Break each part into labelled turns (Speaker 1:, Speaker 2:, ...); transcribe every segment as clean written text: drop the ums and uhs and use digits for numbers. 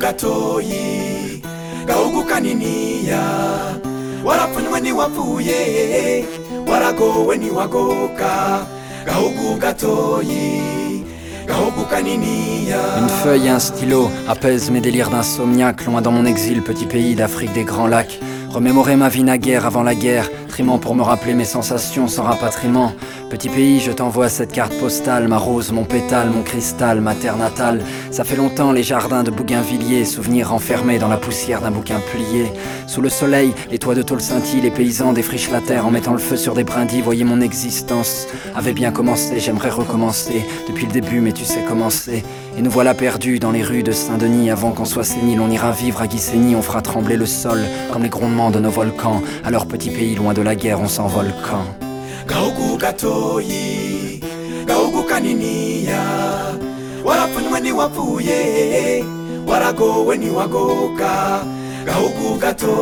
Speaker 1: gatoyi gahugu kaniniya warapfunywe ntiwapfuye waragowe ntiwagoka gahugu gatoyi gahugu kaniniya.
Speaker 2: Une feuille et un stylo apaisent mes délires d'insomniaque. Loin dans mon exil, petit pays d'Afrique des grands lacs. Remémorer ma vie naguère avant la guerre, trimant pour me rappeler mes sensations sans rapatriement. Petit pays, je t'envoie cette carte postale, ma rose, mon pétale, mon cristal, ma terre natale. Ça fait longtemps les jardins de Bougainvilliers, souvenirs enfermés dans la poussière d'un bouquin plié. Sous le soleil, les toits de tôle scintillent, les paysans défrichent la terre en mettant le feu sur des brindilles. Voyez mon existence avait bien commencé, j'aimerais recommencer depuis le début, mais tu sais comment c'est. Et nous voilà perdus dans les rues de Saint-Denis. Avant qu'on soit sénile, on ira vivre à Guissény. On fera trembler le sol comme les grondements de nos volcans. Alors petit pays, loin de la guerre, on s'envole quand
Speaker 1: gahugu gatoyi gahugu kaniniya warapfunywe ntiwapfuye waragowe ntiwagoka gahugu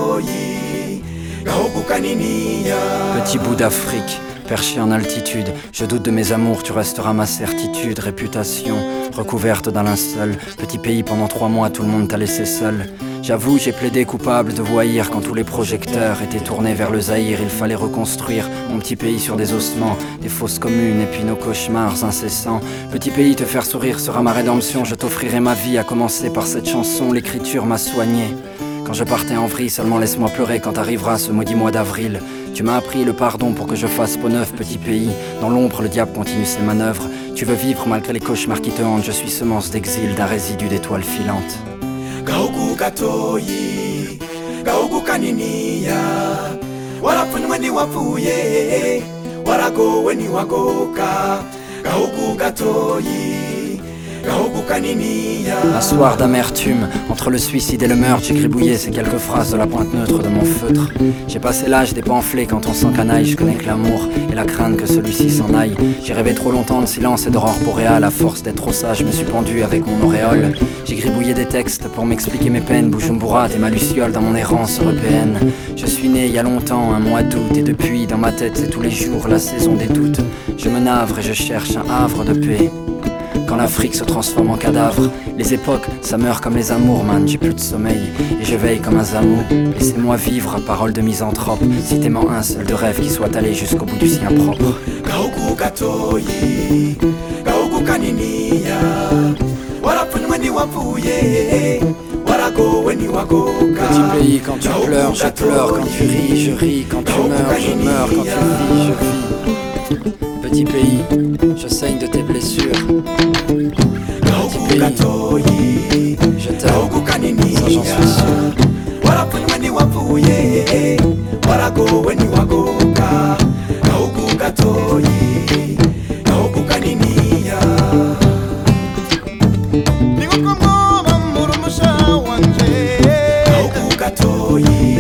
Speaker 1: gatoyi gahugu kaniniya.
Speaker 2: Petit bout d'Afrique perché en altitude, je doute de mes amours, tu resteras ma certitude. Réputation recouverte d'un linceul. Petit pays, pendant 3 mois, tout le monde t'a laissé seul. J'avoue, j'ai plaidé coupable de voyir quand tous les projecteurs étaient tournés vers le Zaïre. Il fallait reconstruire mon petit pays sur des ossements, des fosses communes et puis nos cauchemars incessants. Petit pays, te faire sourire sera ma rédemption. Je t'offrirai ma vie, à commencer par cette chanson. L'écriture m'a soigné. Quand je partais en vrille, seulement laisse-moi pleurer quand arrivera ce maudit mois d'avril. Tu m'as appris le pardon pour que je fasse peau neuve, petit pays. Dans l'ombre, le diable continue ses manœuvres. Tu veux vivre malgré les cauchemars qui te hantent. Je suis semence d'exil d'un résidu d'étoiles filantes.
Speaker 1: Gahugu gatoyi gahugu kaniniya warapfunywe ntiwapfuye waragowe ntiwagoka gahugu gatoyi gahugu kaniniya.
Speaker 2: Un soir d'amertume, entre le suicide et le meurtre, j'ai gribouillé ces quelques phrases de la pointe neutre de mon feutre. J'ai passé l'âge des pamphlets quand on s'encanaille. Je connais que l'amour et la crainte que celui-ci s'en aille. J'ai rêvé trop longtemps de silence et d'aurore boréale. À force d'être trop sage, je me suis pendu avec mon auréole. J'ai gribouillé des textes pour m'expliquer mes peines. Bujumbura, t'es ma luciole dans mon errance européenne. Je suis né il y a longtemps, un mois d'août. Et depuis, dans ma tête, c'est tous les jours la saison des doutes. Je me navre et je cherche un havre de paix. Quand l'Afrique se transforme en cadavre, les époques, ça meurt comme les amours, man. J'ai plus de sommeil et je veille comme un zamou. Laissez-moi vivre, parole de misanthrope. Citez-moi un seul de rêve qui soit allé jusqu'au bout du sien propre.
Speaker 1: Gahugu gatoyi gahugu kaniniya warapfunywe ntiwapfuye waragowe ntiwagoka.
Speaker 2: Petit pays, quand tu pleures, je pleure. Quand tu ris, je ris. Quand tu meurs, je meurs. Quand tu vis, je vis. Petit pays, je saigne de tes blessures. Petit pays, je t'aime, ça j'en suis sûr.
Speaker 1: Warapfunywe ntiwapfuye waragowe ntiwagoka gahugu gatoyi gahugu kaniniya. Gahugu gatoyi